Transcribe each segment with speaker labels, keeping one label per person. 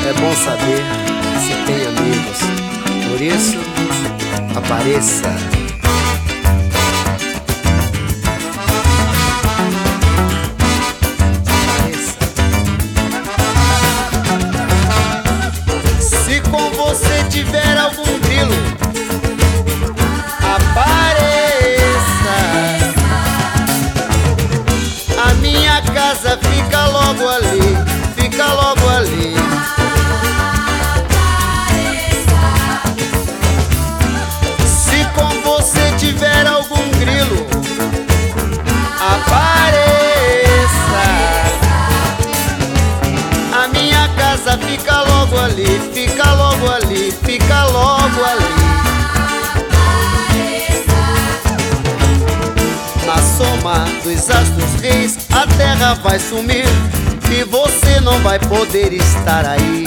Speaker 1: É bom saber se tem amigos. Por isso, apareça.
Speaker 2: Se com você tiver algum grilo, apareça. A minha casa fica logo ali, fica logo ali. Se com você tiver algum grilo, apareça. A minha casa fica logo ali, fica logo ali, fica logo ali. Na soma dos astros reis, a terra vai sumir e você não vai poder estar aí.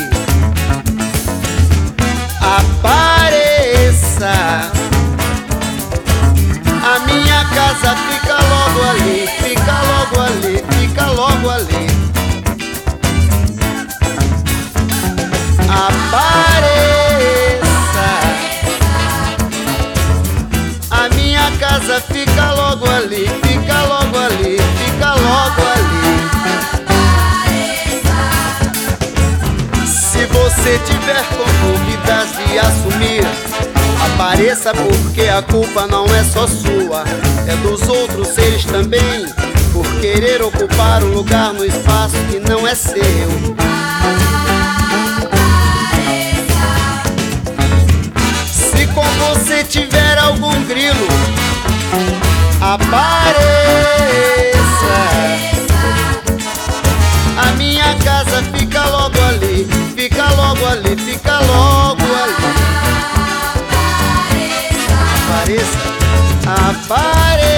Speaker 2: Apareça. A minha casa fica logo ali, fica logo ali, fica logo ali. Apareça. A minha casa fica logo ali, fica logo ali, fica logo ali. Se você tiver com dúvidas de assumir, apareça, porque a culpa não é só sua, é dos outros seres também, por querer ocupar um lugar no espaço que não é seu. Se com você tiver algum grilo, apareça. A minha casa fica logo ali, fica logo ali, fica logo ali. Apareça, apareça.